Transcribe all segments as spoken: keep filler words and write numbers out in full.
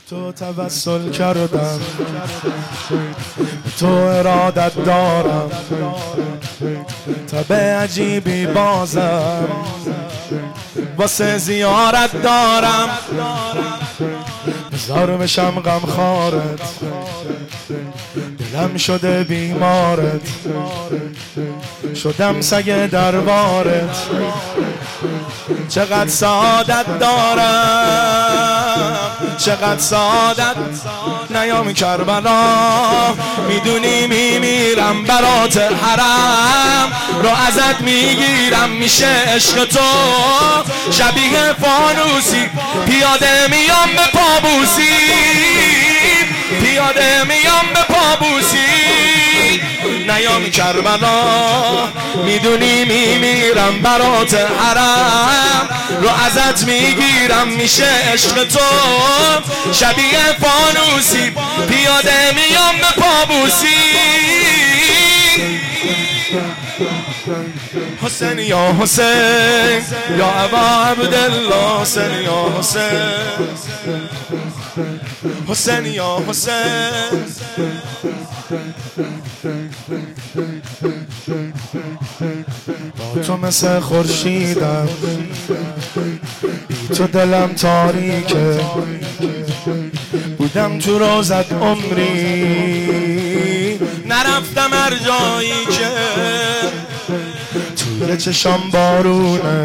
تو توسل کردم، تو ارادت دارم، تب عجیبی بازم واسه زیارت دارم. بزار بشم غم خارت، دلم شده بیمارت، شدم سگ دربارت. چقدر سعادت دارم، چقدر سعادت. نیام کربلا میدونی میمیرم برات، حرم رو ازت میگیرم میشه عشق تو. شبیه فانوسی پیاده میام به پابوسی، پیاده میام به پابوسی. نیام کربلا میدونی میمیرم برات، حرم رو ازت میگیرم میشه عشق تو. شبیه فانوسی پیاده میام به پابوسی. حسین یا حسین یا ابا عبدالله، حسین یا حسین، حسین یا حسین. با تو مثل خورشیدم، بی تو دلم تاریکه. بودم تو روزت عمری، نرفتم هر جایی که توی چشام بارونه.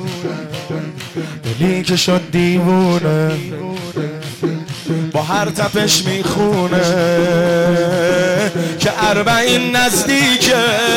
دلی که شد دیوونه، با هر تپش میخونه که اربعین نزدیکه.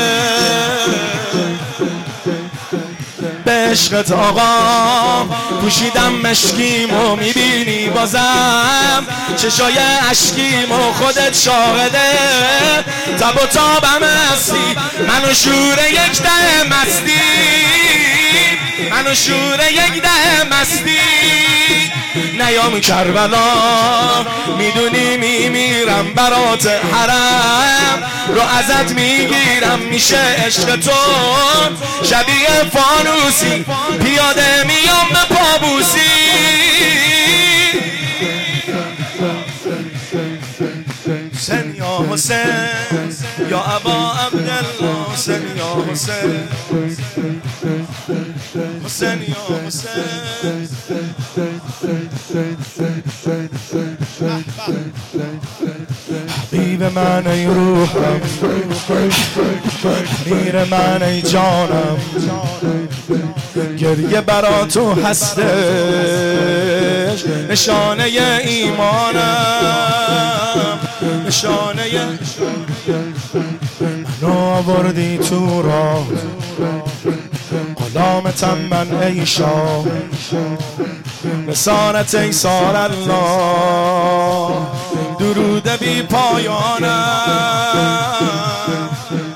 به عشقت آقا پوشیدم مشکیمو، میبینی بازم چشای اشکیمو، خودت شاهده. تب و تابم هستی، منو شور یک ده مستی، منو شور یک ده مستی. نیام کربلا میدونی میمیرم برات، حرم رو ازت میگیرم میشه عشق تو. شبیه فانوسی پیاده میام به پابوسی. حسین یا حسین یا ابا عبدالله، حسین یا حسین، حسین یا حسین. حبیب من ای روحم، میر من ای جانم. گریه برا تو هستش نشانه ایمانم، نشانه. منو آوردی تو راه، غلامتم من ای شاه. رسالت ای سار الله، درود بی پایانم.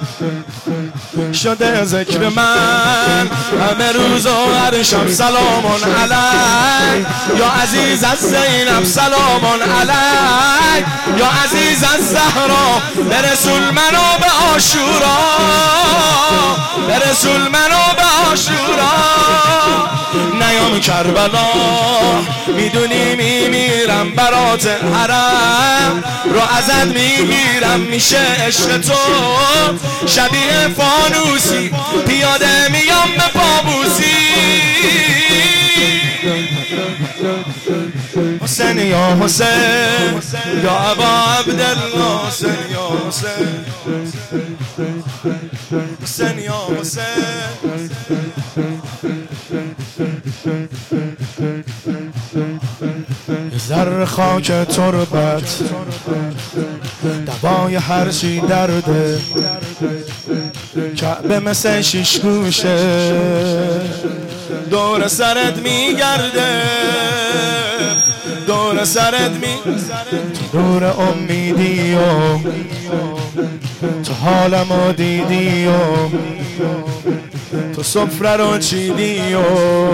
شده ذکر من همه روز و هر شب. سلامون علیک یا عزیز از زینب، سلامون علیک یا عزیز از زهرا. برسول منو به عاشورا، برسول منو به عاشورا. نیام کربلا میدونی میمیرم برات، حرم رو ازت میگیرم میشه عشق تو. شبیه فانوسی پیاده میام به پابوسی. حسین یا حسین یا ابا عبدالله، حسین یا حسین، حسین یا حسین. زر خاک تربت دوای هر چی درده. کعبه مثل شیش گوشه دور سرت میگرده، دور سرت می دور امیدی و تو حالمو دیدی و تو سفره رو چیدی و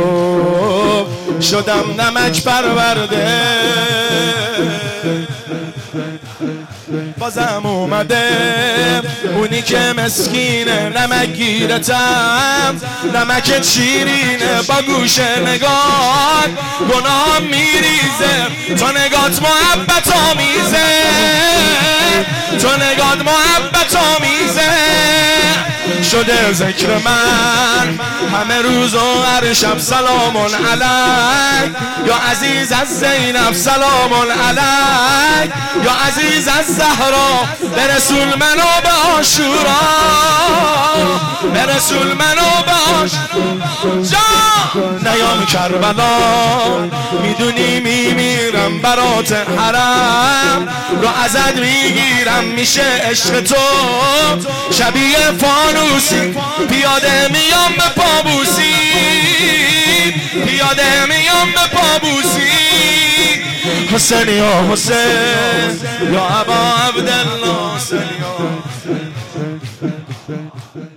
شدم نمک پرورده. بازم اومده اونی که مسکینه نمک گیرتم نمک شیرینه با گوش نگاه گناه میریزه تو نگات محبت آمیزه تو نگات محبت آمیزه شده ذکر من همه روز و هر شب سلامون علیک یا عزیز از زینب سلامون علیک یا عزیز از زهرا برسول منو به عاشورا برسول منو به عاشورا جا نیام کربلا میدونی میمیرم برات حرم رو ازت میگیرم میشه عشق تو شبیه فانوسی پیاده میام به پابوسی پیاده میام به پابوسی حسین یا حسین یا ابا عبدالله حسین یا